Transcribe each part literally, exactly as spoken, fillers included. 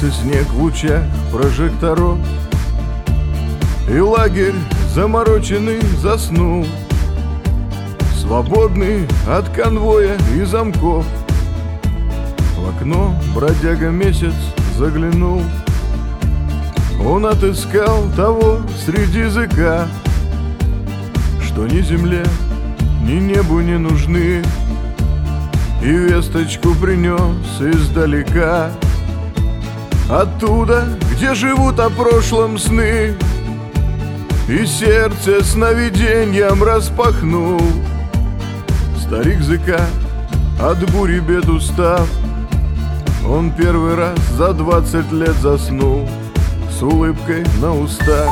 Искрился снег в лучах прожекторов, и лагерь замороченный заснул, свободный от конвоя и замков. В окно бродяга месяц заглянул. Он отыскал того среди языка, что ни земле, ни небу не нужны, и весточку принес издалека, оттуда, где живут о прошлом сны, и сердце сновидением распахнул. Старик зыка, от бури бед устав, он первый раз за двадцать лет заснул с улыбкой на устах.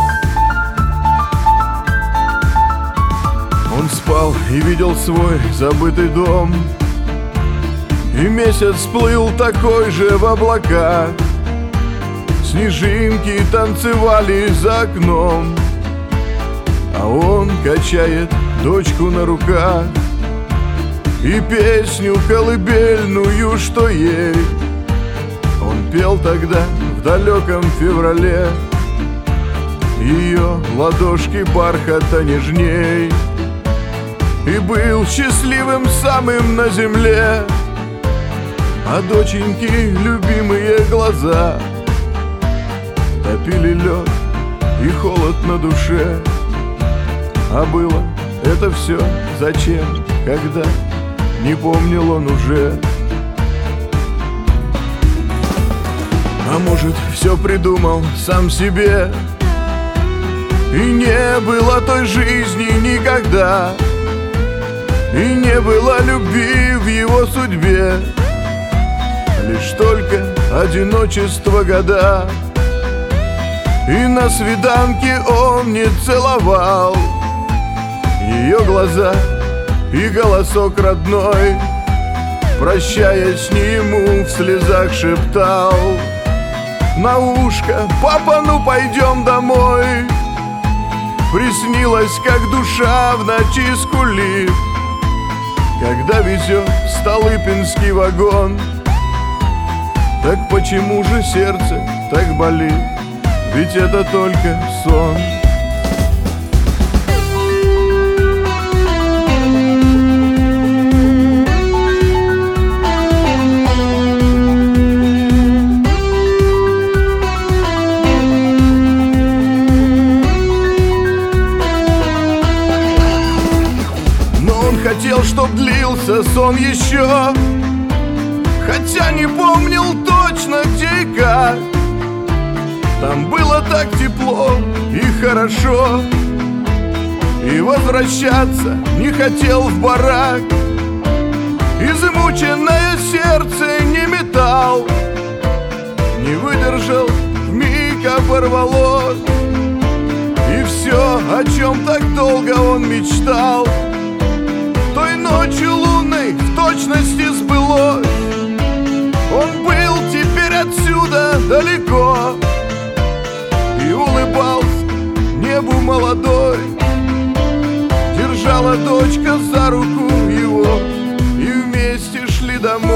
Он спал и видел свой забытый дом, и месяц плыл такой же в облаках. Снежинки танцевали за окном, а он качает дочку на руках, и песню колыбельную, что ей он пел тогда в далеком феврале. Ее ладошки бархата нежней, и был счастливым самым на земле. А доченьки любимые глаза топили лед и холод на душе. А было это все зачем, когда не помнил он уже? А может, все придумал сам себе, и не было той жизни никогда, и не было любви в его судьбе, лишь только одиночество года. И на свиданке он не целовал ее глаза и голосок родной, прощаясь не ему, в слезах шептал на ушко: папа, ну пойдем домой. Приснилось, как душа в ночи скулит, когда везет Столыпинский вагон. Так почему же сердце так болит? Ведь это только сон. Хотел, чтоб длился сон еще, хотя не помнил точно где и как. Там было так тепло и хорошо, и возвращаться не хотел в барак. Измученное сердце не метал, не выдержал, вмиг оборвалось. И все, о чем так долго он мечтал, той ночью лунной в точности сбылось. Он был теперь отсюда далеко и улыбался небу молодой. Держала дочка за руку его, и вместе шли домой.